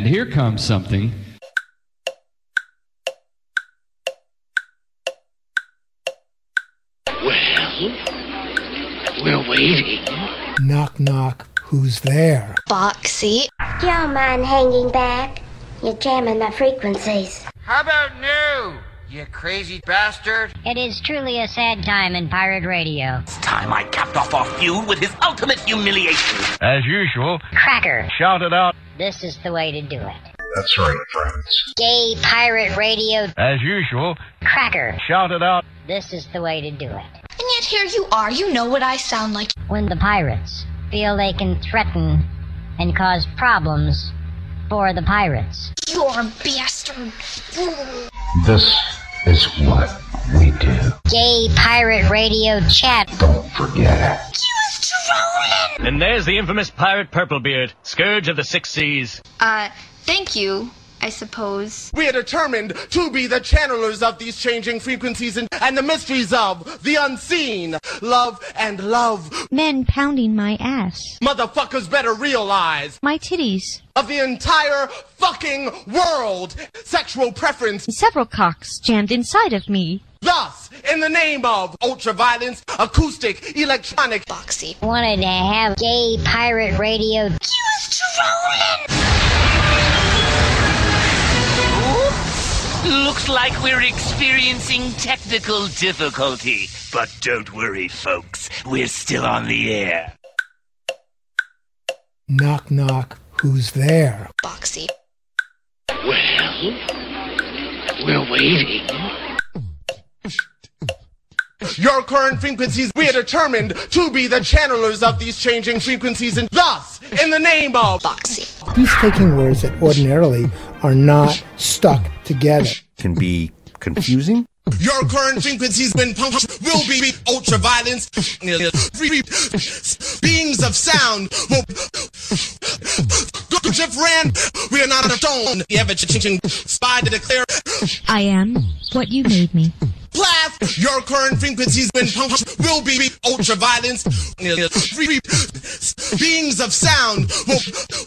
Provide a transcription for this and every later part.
And here comes something. Well, we're waiting. Knock, knock. Who's there? Boxy. Do y'all mind hanging back? You're jamming my frequencies. How about new, you crazy bastard? It is truly a sad time in pirate radio. It's time I capped off our feud with his ultimate humiliation. As usual, Cracker. shout it out. This is the way to do it. That's right, friends. Gay pirate radio. As usual, Cracker. shout it out. This is the way to do it. And yet here you are. You know what I sound like. When the pirates feel they can threaten and cause problems for the pirates. You're a bastard. This is what we do. Gay pirate radio chat. Don't forget it. Use trolling. And there's the infamous pirate Purplebeard, scourge of the 6 seas. Thank you, I suppose. We are determined to be the channelers of these changing frequencies and the mysteries of the unseen. Love and love. Men pounding my ass. Motherfuckers better realize. My titties. Of the entire fucking world. Sexual preference. Several cocks jammed inside of me. Thus, in the name of ultraviolence, acoustic, electronic. Boxy. Wanted to have gay pirate radio. Use trolling. Looks like we're experiencing technical difficulty. But don't worry, folks. We're still on the air. Knock, knock. Who's there? Boxy. Well, we're waiting. Your current frequencies, we are determined to be the channelers of these changing frequencies and thus, in the name of Boxy. He's taking words that ordinarily are not stuck together. Can be confusing. Your current frequencies when pumped will be ultraviolence. Beings of sound will Jeff Rand, we are not a stone. The ever-changing spy to declare I am what you made me. Blast! Your current frequencies when pumped will be ultraviolence. Beings of sound will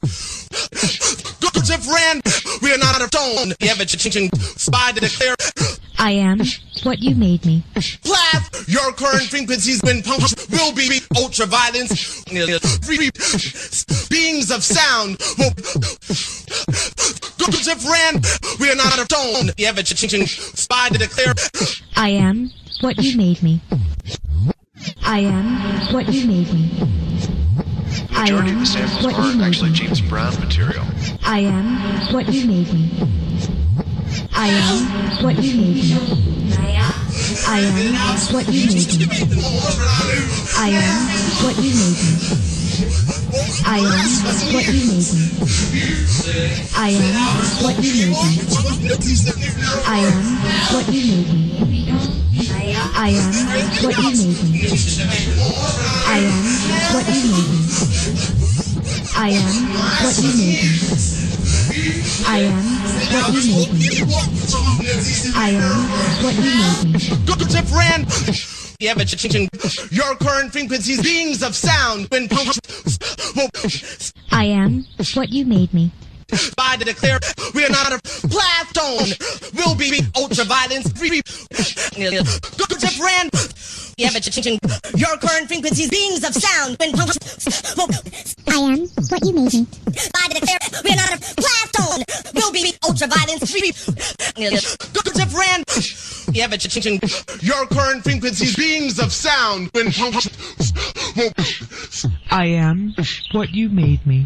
Jeff Rand, we are not a stone. The ever-changing spy to declare I am what you made me. Blast! Your current frequencies when pumped will be ultraviolence. Beings of sound will Jeff Rand, we are not a stone. The ever-changing spy to declare I am what you made me. I am what you made me. The majority of the samples are actually James Brown material. I am what you made me. I am what you made me. I am what you made me. I am what you made me. I am what you made me. I am what you made me. I am what you made me. I am what you made me. I am what you made me. I am what you made me. I am what you made me. I am what you made me. Jeff Rand, the ever-changing your current frequencies, beings of sound when pumped. I am what you made me. By to declare we are not a Plastone will be ultraviolence. Jeff Rand, the ever-changing your current frequencies, beings of sound when pumped. I am what you made me. By to declare we are not a Plastone will be ultraviolence. Jeff Rand, the ever-changing your current frequencies, beings of sound when pumped. I am what you made me.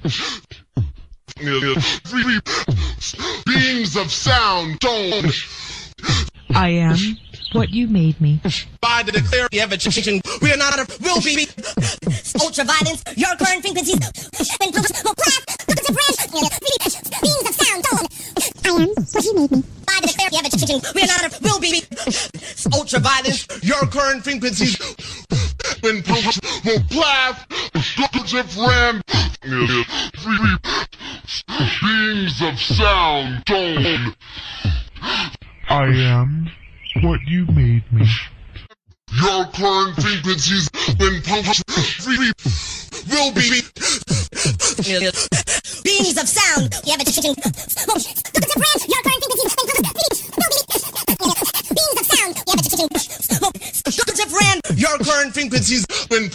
Beings of sound, tone. I am what you made me. By to declare the ever-changing, we are not a will be ultraviolence. Your current frequencies. Beings of sound, tone. I am what you made me. By to declare the ever-changing, we are not a will be ultraviolence. Your current frequencies. When pumped will blast. Jeff Rand. Beings of sound, tone. I am what you made me. Your current frequencies when pumped will be beings of sound. You have a beings of sound. Your current frequencies when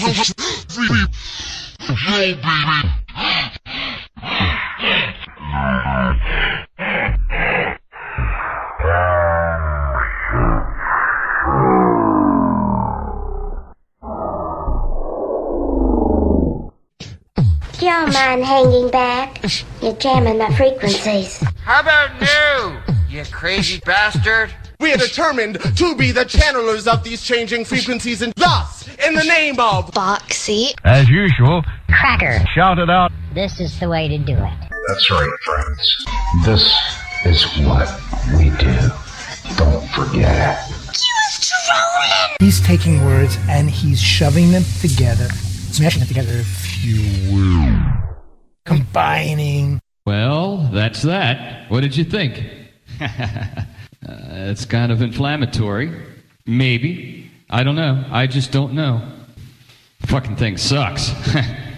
Don't mind hanging back. You're jamming my frequencies. How about new, you crazy bastard? we are determined to be the channelers of these changing frequencies, and thus, in the name of Boxy. As usual, Cracker. shout it out. This is the way to do it. That's right, friends. This is what we do. Don't forget. He's taking words and he's shoving them together, smashing them together, if you will. Combining. Well, that's that. What did you think? It's kind of inflammatory. Maybe. I don't know. I just don't know. Fucking thing sucks.